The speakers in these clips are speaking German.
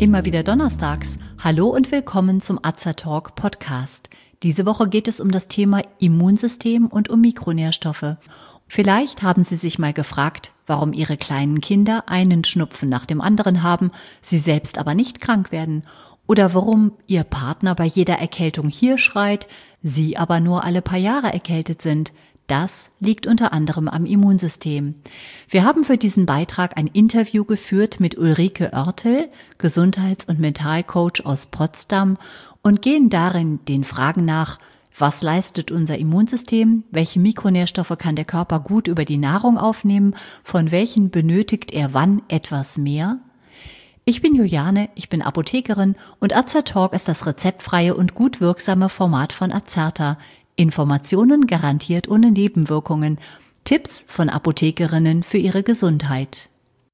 Immer wieder donnerstags. Hallo und willkommen zum Azertalk Podcast. Diese Woche geht es um das Thema Immunsystem und um Mikronährstoffe. Vielleicht haben Sie sich mal gefragt, warum Ihre kleinen Kinder einen Schnupfen nach dem anderen haben, sie selbst aber nicht krank werden. Oder warum Ihr Partner bei jeder Erkältung hier schreit, Sie aber nur alle paar Jahre erkältet sind. Das liegt unter anderem am Immunsystem. Wir haben für diesen Beitrag ein Interview geführt mit Ulrike Oertel, Gesundheits- und Mentalcoach aus Potsdam, und gehen darin den Fragen nach: Was leistet unser Immunsystem? Welche Mikronährstoffe kann der Körper gut über die Nahrung aufnehmen? Von welchen benötigt er wann etwas mehr? Ich bin Juliane, ich bin Apothekerin und Azertalk ist das rezeptfreie und gut wirksame Format von Azerta. Informationen garantiert ohne Nebenwirkungen. Tipps von Apothekerinnen für ihre Gesundheit.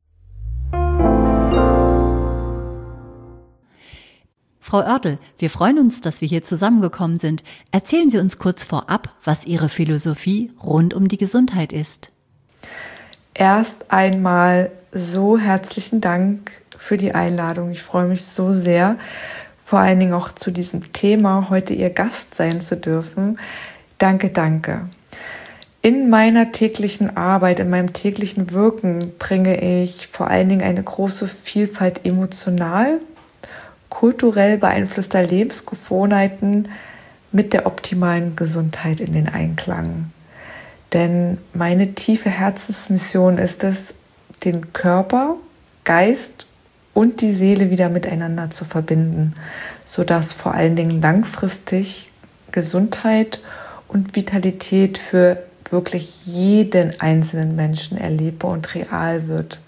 Frau Oertel, wir freuen uns, dass wir hier zusammengekommen sind. Erzählen Sie uns kurz vorab, was Ihre Philosophie rund um die Gesundheit ist. Erst einmal so herzlichen Dank für die Einladung. Ich freue mich so sehr, vor allen Dingen auch zu diesem Thema heute Ihr Gast sein zu dürfen. Danke, danke. In meiner täglichen Arbeit, in meinem täglichen Wirken bringe ich vor allen Dingen eine große Vielfalt emotional, kulturell beeinflusster Lebensgewohnheiten mit der optimalen Gesundheit in den Einklang. Denn meine tiefe Herzensmission ist es, den Körper, Geist und die Seele wieder miteinander zu verbinden, sodass vor allen Dingen langfristig Gesundheit und Vitalität für wirklich jeden einzelnen Menschen erlebbar und real wird.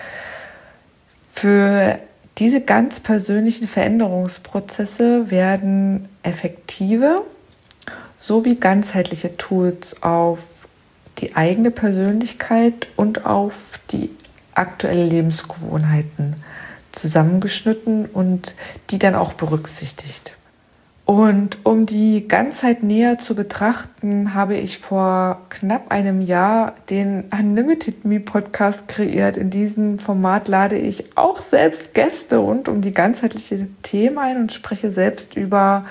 Für diese ganz persönlichen Veränderungsprozesse werden effektive sowie ganzheitliche Tools auf die eigene Persönlichkeit und auf die aktuellen Lebensgewohnheiten zusammengeschnitten und die dann auch berücksichtigt. Und um die Ganzheit näher zu betrachten, habe ich vor knapp einem Jahr den Unlimited Me Podcast kreiert. In diesem Format lade ich auch selbst Gäste rund um die ganzheitliche Themen ein und spreche selbst über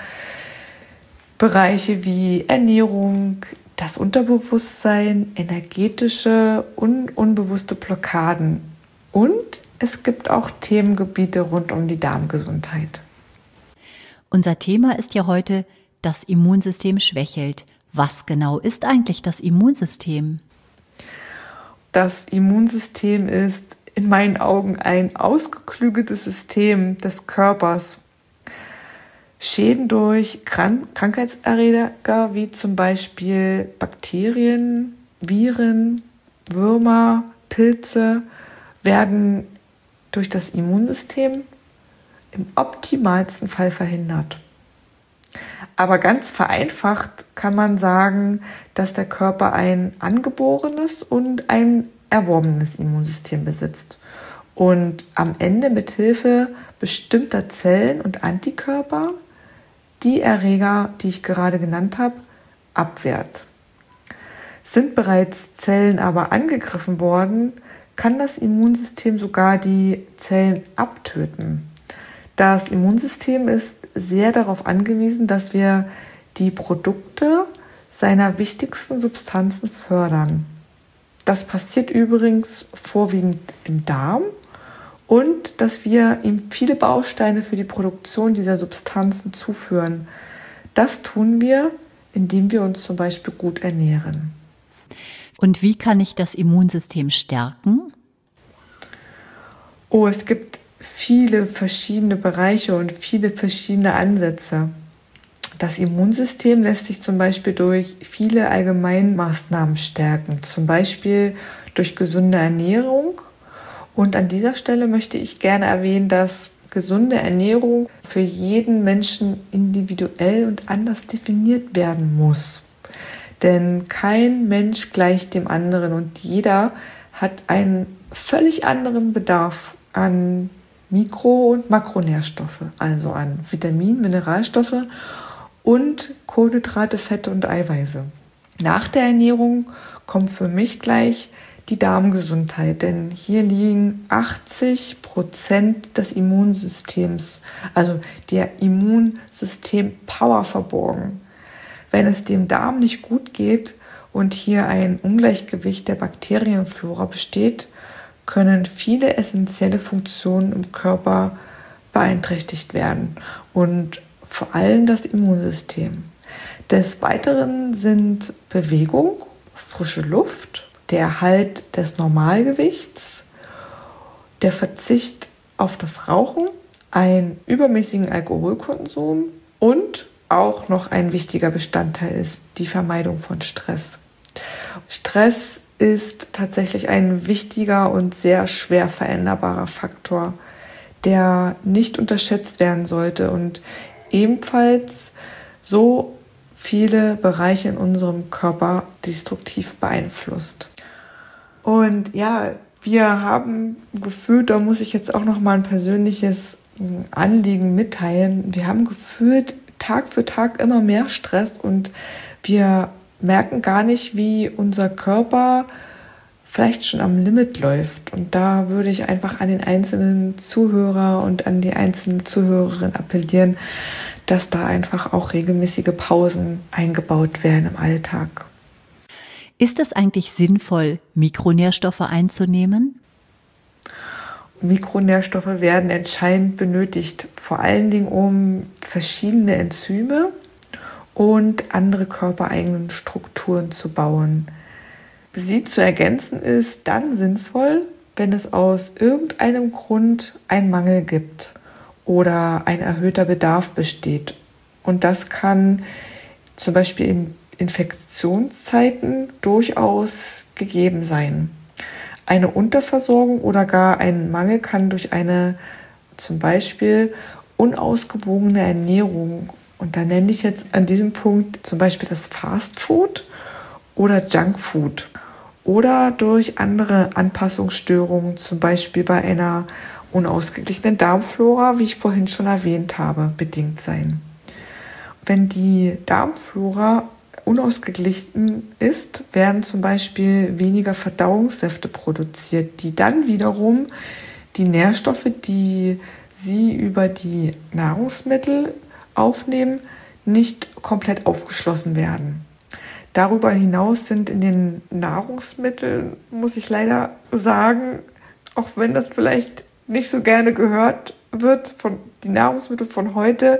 Bereiche wie Ernährung, das Unterbewusstsein, energetische und unbewusste Blockaden. Und es gibt auch Themengebiete rund um die Darmgesundheit. Unser Thema ist ja heute, das Immunsystem schwächelt. Was genau ist eigentlich das Immunsystem? Das Immunsystem ist in meinen Augen ein ausgeklügeltes System des Körpers. Schäden durch Krankheitserreger wie zum Beispiel Bakterien, Viren, Würmer, Pilze werden durch das Immunsystem im optimalsten Fall verhindert. Aber ganz vereinfacht kann man sagen, dass der Körper ein angeborenes und ein erworbenes Immunsystem besitzt und am Ende mit Hilfe bestimmter Zellen und Antikörper die Erreger, die ich gerade genannt habe, abwehrt. Sind bereits Zellen aber angegriffen worden, kann das Immunsystem sogar die Zellen abtöten. Das Immunsystem ist sehr darauf angewiesen, dass wir die Produkte seiner wichtigsten Substanzen fördern. Das passiert übrigens vorwiegend im Darm und dass wir ihm viele Bausteine für die Produktion dieser Substanzen zuführen. Das tun wir, indem wir uns zum Beispiel gut ernähren. Und wie kann ich das Immunsystem stärken? Es gibt viele verschiedene Bereiche und viele verschiedene Ansätze. Das Immunsystem lässt sich zum Beispiel durch viele Allgemeinmaßnahmen stärken, zum Beispiel durch gesunde Ernährung. Und an dieser Stelle möchte ich gerne erwähnen, dass gesunde Ernährung für jeden Menschen individuell und anders definiert werden muss. Denn kein Mensch gleicht dem anderen und jeder hat einen völlig anderen Bedarf an Mikro- und Makronährstoffe, also an Vitaminen, Mineralstoffe und Kohlenhydrate, Fette und Eiweiße. Nach der Ernährung kommt für mich gleich die Darmgesundheit, denn hier liegen 80% des Immunsystems, also der Immunsystem-Power verborgen. Wenn es dem Darm nicht gut geht und hier ein Ungleichgewicht der Bakterienflora besteht, können viele essentielle Funktionen im Körper beeinträchtigt werden und vor allem das Immunsystem. Des Weiteren sind Bewegung, frische Luft, der Erhalt des Normalgewichts, der Verzicht auf das Rauchen, einen übermäßigen Alkoholkonsum und auch noch ein wichtiger Bestandteil ist die Vermeidung von Stress. Stress ist tatsächlich ein wichtiger und sehr schwer veränderbarer Faktor, der nicht unterschätzt werden sollte und ebenfalls so viele Bereiche in unserem Körper destruktiv beeinflusst. Und ja, wir haben gefühlt, da muss ich jetzt auch noch mal ein persönliches Anliegen mitteilen, wir haben gefühlt Tag für Tag immer mehr Stress und wir merken gar nicht, wie unser Körper vielleicht schon am Limit läuft. Und da würde ich einfach an den einzelnen Zuhörer und an die einzelne Zuhörerin appellieren, dass da einfach auch regelmäßige Pausen eingebaut werden im Alltag. Ist es eigentlich sinnvoll, Mikronährstoffe einzunehmen? Mikronährstoffe werden entscheidend benötigt, vor allen Dingen um verschiedene Enzyme und andere körpereigenen Strukturen zu bauen. Sie zu ergänzen ist dann sinnvoll, wenn es aus irgendeinem Grund einen Mangel gibt oder ein erhöhter Bedarf besteht. Und das kann zum Beispiel in Infektionszeiten durchaus gegeben sein. Eine Unterversorgung oder gar ein Mangel kann durch eine zum Beispiel unausgewogene Ernährung, und da nenne ich jetzt an diesem Punkt zum Beispiel das Fast Food oder Junk Food, oder durch andere Anpassungsstörungen, zum Beispiel bei einer unausgeglichenen Darmflora, wie ich vorhin schon erwähnt habe, bedingt sein. Wenn die Darmflora unausgeglichen ist, werden zum Beispiel weniger Verdauungssäfte produziert, die dann wiederum die Nährstoffe, die sie über die Nahrungsmittel aufnehmen, nicht komplett aufgeschlossen werden. Darüber hinaus sind in den Nahrungsmitteln, muss ich leider sagen, auch wenn das vielleicht nicht so gerne gehört wird, von die Nahrungsmittel von heute,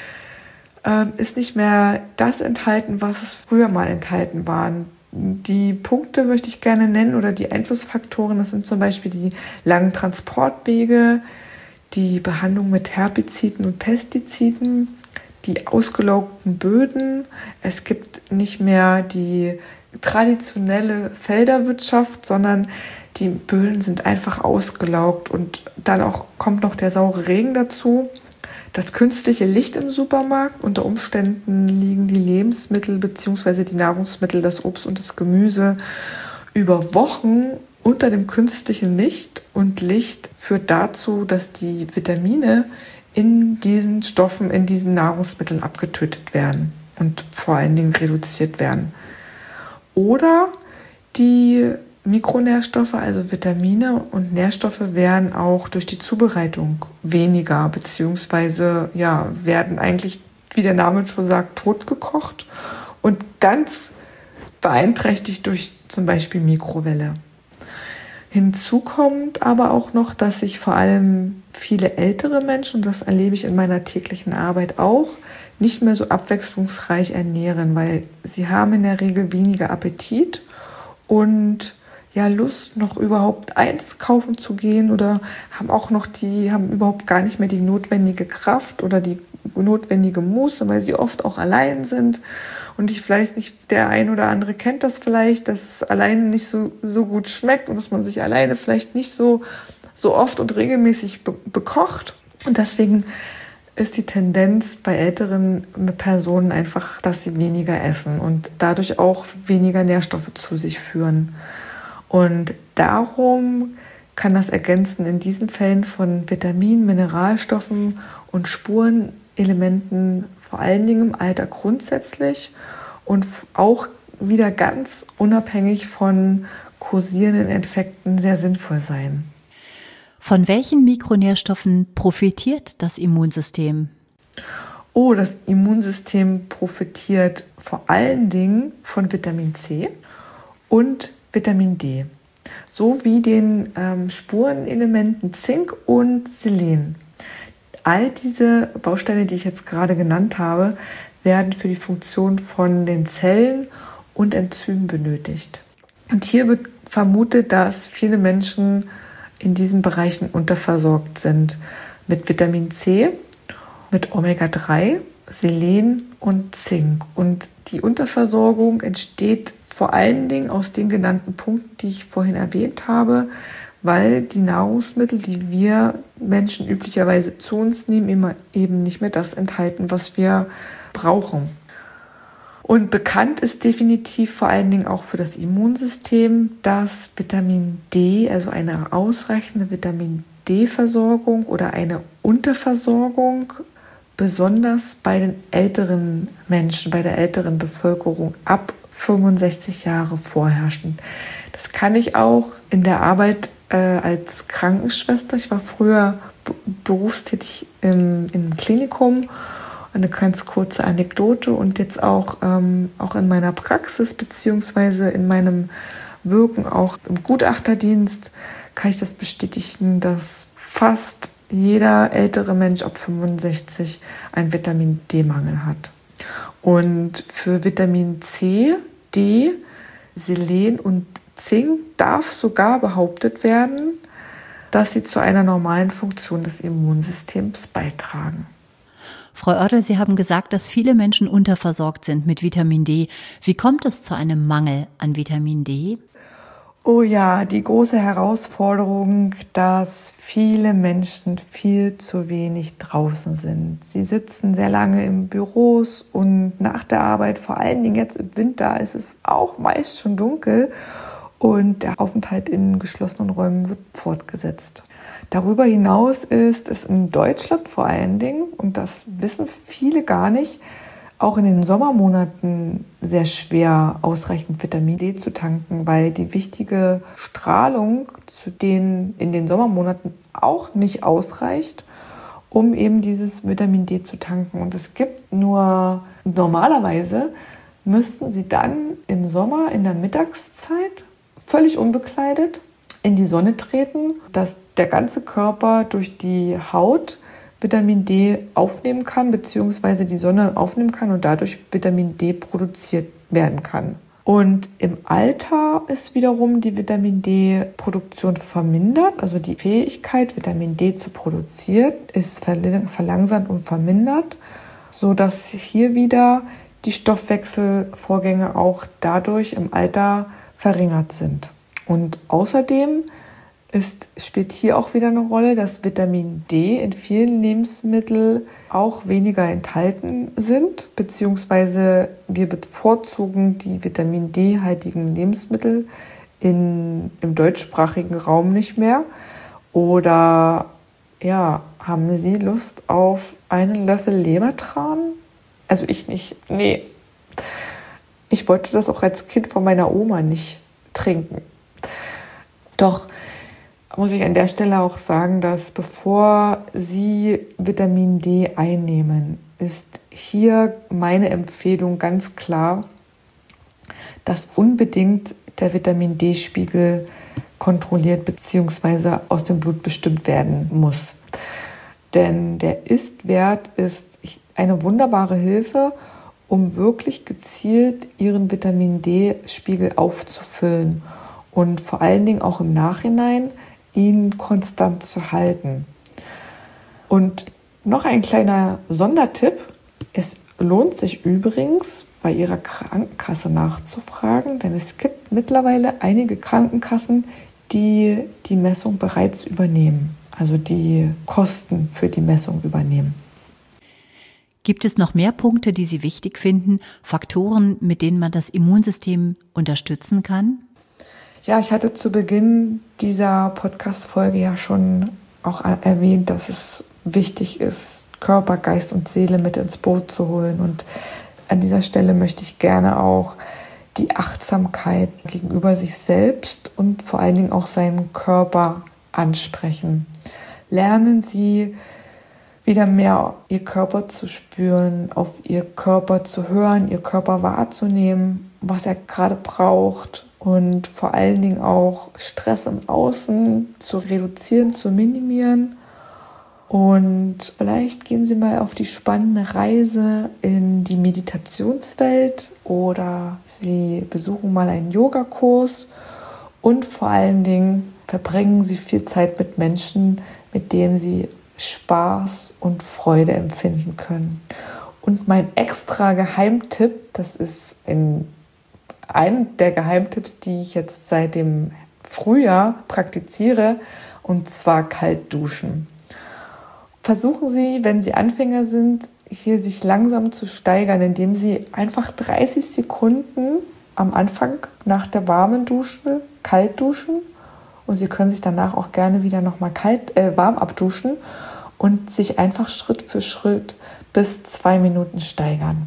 ist nicht mehr das enthalten, was es früher mal enthalten waren. Die Punkte möchte ich gerne nennen oder die Einflussfaktoren, das sind zum Beispiel die langen Transportwege, die Behandlung mit Herbiziden und Pestiziden, die ausgelaugten Böden. Es gibt nicht mehr die traditionelle Felderwirtschaft, sondern die Böden sind einfach ausgelaugt und dann auch kommt noch der saure Regen dazu. Das künstliche Licht im Supermarkt, unter Umständen liegen die Lebensmittel bzw. die Nahrungsmittel, das Obst und das Gemüse über Wochen unter dem künstlichen Licht, und Licht führt dazu, dass die Vitamine in diesen Stoffen, in diesen Nahrungsmitteln abgetötet werden und vor allen Dingen reduziert werden. Oder die Mikronährstoffe, also Vitamine und Nährstoffe, werden auch durch die Zubereitung weniger, beziehungsweise werden eigentlich, wie der Name schon sagt, totgekocht und ganz beeinträchtigt durch zum Beispiel Mikrowelle. Hinzu kommt aber auch noch, dass sich vor allem viele ältere Menschen, und das erlebe ich in meiner täglichen Arbeit auch, nicht mehr so abwechslungsreich ernähren, weil sie haben in der Regel weniger Appetit und Lust, noch überhaupt eins kaufen zu gehen, oder haben überhaupt gar nicht mehr die notwendige Kraft oder die notwendige Muße, weil sie oft auch allein sind. Und ich vielleicht nicht, der ein oder andere kennt das vielleicht, dass es alleine nicht so gut schmeckt und dass man sich alleine vielleicht nicht so oft und regelmäßig bekocht. Und deswegen ist die Tendenz bei älteren Personen einfach, dass sie weniger essen und dadurch auch weniger Nährstoffe zu sich führen. Und darum kann das Ergänzen in diesen Fällen von Vitaminen, Mineralstoffen und Spurenelementen vor allen Dingen im Alter grundsätzlich und auch wieder ganz unabhängig von kursierenden Effekten sehr sinnvoll sein. Von welchen Mikronährstoffen profitiert das Immunsystem? Oh, das Immunsystem profitiert vor allen Dingen von Vitamin C und Vitamin D, sowie den Spurenelementen Zink und Selen. All diese Bausteine, die ich jetzt gerade genannt habe, werden für die Funktion von den Zellen und Enzymen benötigt. Und hier wird vermutet, dass viele Menschen in diesen Bereichen unterversorgt sind mit Vitamin C, mit Omega-3, Selen und Zink. Und die Unterversorgung entsteht vor allen Dingen aus den genannten Punkten, die ich vorhin erwähnt habe, weil die Nahrungsmittel, die wir Menschen üblicherweise zu uns nehmen, eben nicht mehr das enthalten, was wir brauchen. Und bekannt ist definitiv vor allen Dingen auch für das Immunsystem, dass Vitamin D, also eine ausreichende Vitamin D-Versorgung oder eine Unterversorgung, besonders bei den älteren Menschen, bei der älteren Bevölkerung ab 65 Jahre vorherrschen. Das kann ich auch in der Arbeit als Krankenschwester. Ich war früher berufstätig im Klinikum. Eine ganz kurze Anekdote und jetzt auch in meiner Praxis beziehungsweise in meinem Wirken auch im Gutachterdienst kann ich das bestätigen, dass fast jeder ältere Mensch ab 65 einen Vitamin-D-Mangel hat. Und für Vitamin C, D, Selen und Zink darf sogar behauptet werden, dass sie zu einer normalen Funktion des Immunsystems beitragen. Frau Oertel, Sie haben gesagt, dass viele Menschen unterversorgt sind mit Vitamin D. Wie kommt es zu einem Mangel an Vitamin D? Oh ja, die große Herausforderung, dass viele Menschen viel zu wenig draußen sind. Sie sitzen sehr lange in Büros und nach der Arbeit, vor allen Dingen jetzt im Winter, ist es auch meist schon dunkel und der Aufenthalt in geschlossenen Räumen wird fortgesetzt. Darüber hinaus ist es in Deutschland vor allen Dingen, und das wissen viele gar nicht, auch in den Sommermonaten sehr schwer, ausreichend Vitamin D zu tanken, weil die wichtige Strahlung in den Sommermonaten auch nicht ausreicht, um eben dieses Vitamin D zu tanken. Und es gibt normalerweise müssten sie dann im Sommer in der Mittagszeit völlig unbekleidet in die Sonne treten, dass der ganze Körper durch die Haut Vitamin D aufnehmen kann, beziehungsweise die Sonne aufnehmen kann und dadurch Vitamin D produziert werden kann. Und im Alter ist wiederum die Vitamin D-Produktion vermindert, also die Fähigkeit, Vitamin D zu produzieren, ist verlangsamt und vermindert, sodass hier wieder die Stoffwechselvorgänge auch dadurch im Alter verringert sind. Und außerdem spielt hier auch wieder eine Rolle, dass Vitamin D in vielen Lebensmitteln auch weniger enthalten sind, beziehungsweise wir bevorzugen die Vitamin D-haltigen Lebensmittel im deutschsprachigen Raum nicht mehr. Oder ja, haben Sie Lust auf einen Löffel Lebertran? Also ich nicht. Nee. Ich wollte das auch als Kind von meiner Oma nicht trinken. Doch muss ich an der Stelle auch sagen, dass bevor Sie Vitamin D einnehmen, ist hier meine Empfehlung ganz klar, dass unbedingt der Vitamin D-Spiegel kontrolliert bzw. aus dem Blut bestimmt werden muss. Denn der Ist-Wert ist eine wunderbare Hilfe, um wirklich gezielt Ihren Vitamin D-Spiegel aufzufüllen und vor allen Dingen auch im Nachhinein ihn konstant zu halten. Und noch ein kleiner Sondertipp. Es lohnt sich übrigens, bei Ihrer Krankenkasse nachzufragen, denn es gibt mittlerweile einige Krankenkassen, die die Messung bereits übernehmen, also die Kosten für die Messung übernehmen. Gibt es noch mehr Punkte, die Sie wichtig finden, Faktoren, mit denen man das Immunsystem unterstützen kann? Ja, ich hatte zu Beginn dieser Podcast-Folge ja schon auch erwähnt, dass es wichtig ist, Körper, Geist und Seele mit ins Boot zu holen. Und an dieser Stelle möchte ich gerne auch die Achtsamkeit gegenüber sich selbst und vor allen Dingen auch seinen Körper ansprechen. Lernen Sie wieder mehr Ihr Körper zu spüren, auf Ihr Körper zu hören, Ihr Körper wahrzunehmen, was er gerade braucht und vor allen Dingen auch Stress im Außen zu reduzieren, zu minimieren. Und vielleicht gehen Sie mal auf die spannende Reise in die Meditationswelt oder Sie besuchen mal einen Yogakurs und vor allen Dingen verbringen Sie viel Zeit mit Menschen, mit denen Sie Spaß und Freude empfinden können. Und mein extra Geheimtipp, das ist ein der Geheimtipps, die ich jetzt seit dem Frühjahr praktiziere, und zwar kalt duschen. Versuchen Sie, wenn Sie Anfänger sind, hier sich langsam zu steigern, indem Sie einfach 30 Sekunden am Anfang nach der warmen Dusche kalt duschen und Sie können sich danach auch gerne wieder nochmal warm abduschen und sich einfach Schritt für Schritt bis 2 Minuten steigern.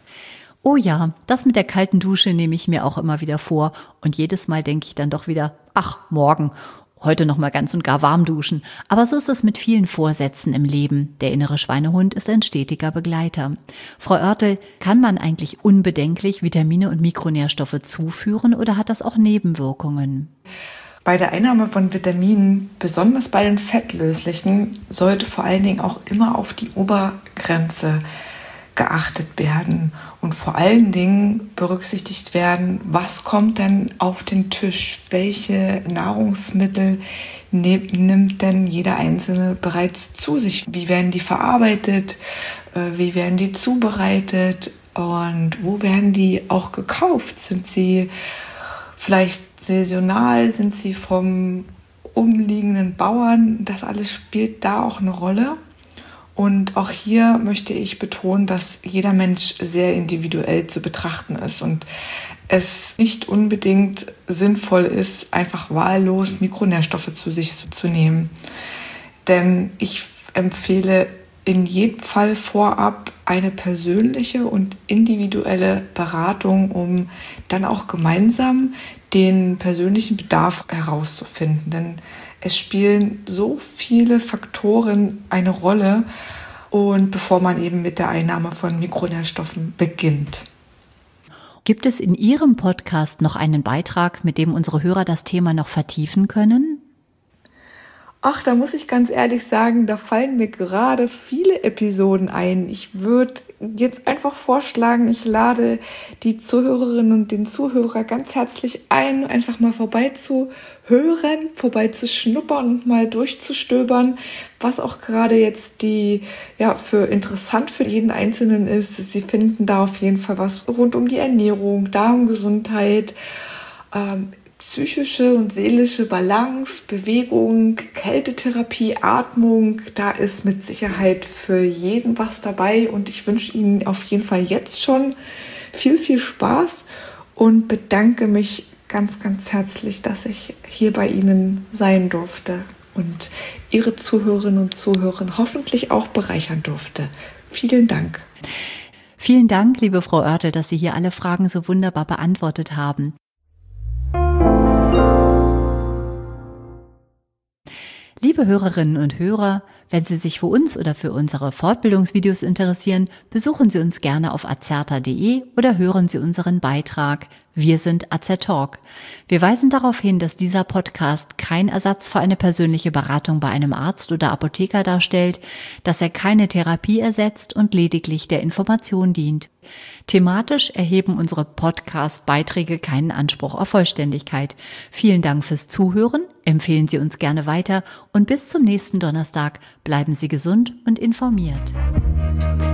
Oh ja, das mit der kalten Dusche nehme ich mir auch immer wieder vor und jedes Mal denke ich dann doch wieder, ach, morgen. Heute noch mal ganz und gar warm duschen. Aber so ist es mit vielen Vorsätzen im Leben. Der innere Schweinehund ist ein stetiger Begleiter. Frau Oertel, kann man eigentlich unbedenklich Vitamine und Mikronährstoffe zuführen oder hat das auch Nebenwirkungen? Bei der Einnahme von Vitaminen, besonders bei den fettlöslichen, sollte vor allen Dingen auch immer auf die Obergrenze geachtet werden und vor allen Dingen berücksichtigt werden, was kommt denn auf den Tisch, welche Nahrungsmittel nimmt denn jeder Einzelne bereits zu sich, wie werden die verarbeitet, wie werden die zubereitet und wo werden die auch gekauft, sind sie vielleicht saisonal, sind sie vom umliegenden Bauern, das alles spielt da auch eine Rolle. Und auch hier möchte ich betonen, dass jeder Mensch sehr individuell zu betrachten ist und es nicht unbedingt sinnvoll ist, einfach wahllos Mikronährstoffe zu sich zu nehmen. Denn ich empfehle in jedem Fall vorab eine persönliche und individuelle Beratung, um dann auch gemeinsam den persönlichen Bedarf herauszufinden. Denn es spielen so viele Faktoren eine Rolle, und bevor man eben mit der Einnahme von Mikronährstoffen beginnt. Gibt es in Ihrem Podcast noch einen Beitrag, mit dem unsere Hörer das Thema noch vertiefen können? Ach, da muss ich ganz ehrlich sagen, da fallen mir gerade viele Episoden ein. Ich würde jetzt einfach vorschlagen, ich lade die Zuhörerinnen und den Zuhörer ganz herzlich ein, einfach mal vorbeizuhören, vorbeizuschnuppern und mal durchzustöbern, was auch gerade jetzt für interessant für jeden Einzelnen ist. Sie finden da auf jeden Fall was rund um die Ernährung, Darmgesundheit, psychische und seelische Balance, Bewegung, Kältetherapie, Atmung, da ist mit Sicherheit für jeden was dabei und ich wünsche Ihnen auf jeden Fall jetzt schon viel, viel Spaß und bedanke mich ganz, ganz herzlich, dass ich hier bei Ihnen sein durfte und Ihre Zuhörerinnen und Zuhörer hoffentlich auch bereichern durfte. Vielen Dank. Vielen Dank, liebe Frau Oertel, dass Sie hier alle Fragen so wunderbar beantwortet haben. Liebe Hörerinnen und Hörer, wenn Sie sich für uns oder für unsere Fortbildungsvideos interessieren, besuchen Sie uns gerne auf azerta.de oder hören Sie unseren Beitrag Wir sind Azertalk. Wir weisen darauf hin, dass dieser Podcast kein Ersatz für eine persönliche Beratung bei einem Arzt oder Apotheker darstellt, dass er keine Therapie ersetzt und lediglich der Information dient. Thematisch erheben unsere Podcast-Beiträge keinen Anspruch auf Vollständigkeit. Vielen Dank fürs Zuhören, empfehlen Sie uns gerne weiter und bis zum nächsten Donnerstag bleiben Sie gesund und informiert.